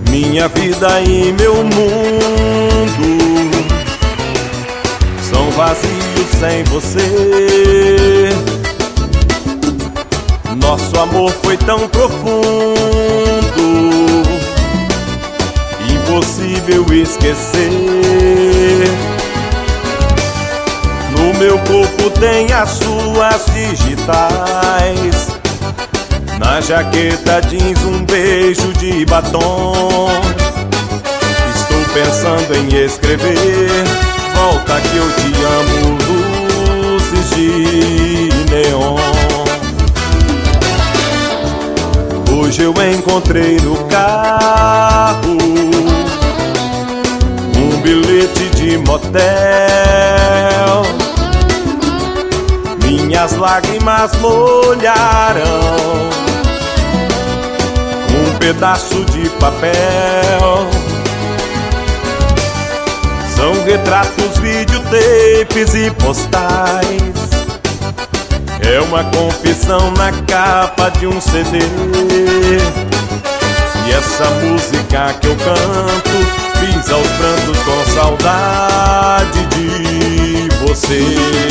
Minha vida e meu mundo são vazios sem você. Nosso amor foi tão profundo, impossível esquecer. No meu corpo tem as suas digitais, na jaqueta jeans um beijo de batom. Estou pensando em escrever: volta que eu te amo, luzes de neon. Hoje eu encontrei no carro um bilhete de motel. Minhas lágrimas molharam um pedaço de papel. São retratos, videotapes e postais. É uma confissão na capa de um CD. E essa música que eu canto fiz aos prantos com saudade de você.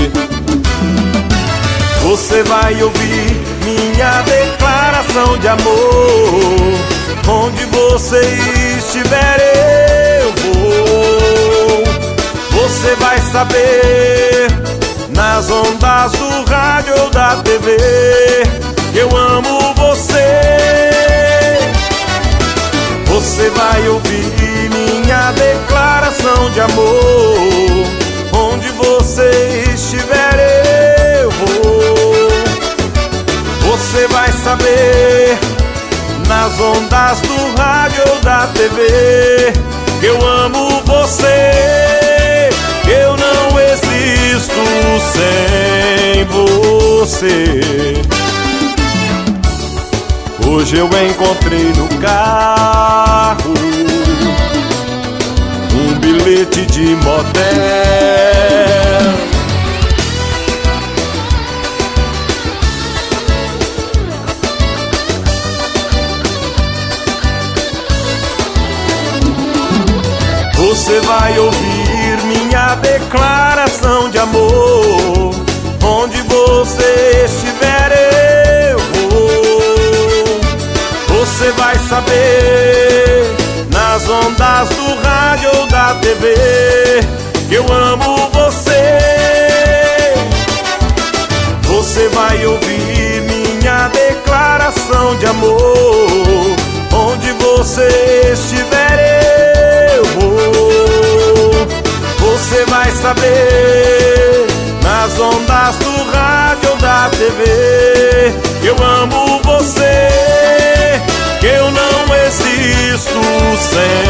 Você vai ouvir minha declaração de amor. Onde você estiver eu vou. Você vai saber nas ondas do rádio ou da TV que eu amo você. Você vai ouvir minha declaração de amor. Onde você estiver eu vou. Você vai saber nas ondas do rádio ou da TV que eu amo você. Eu não existo sem você. Hoje eu encontrei no carro um bilhete de motel. Você vai ouvir minha declaração de amor. Onde você estiver eu vou. Você vai saber nas ondas do rádio ou da TV que eu amo você. Você vai ouvir minha declaração de amor. Onde você estiver eu vou. Você vai saber nas ondas do rádio ou da TV que eu amo você. Que eu não existo sem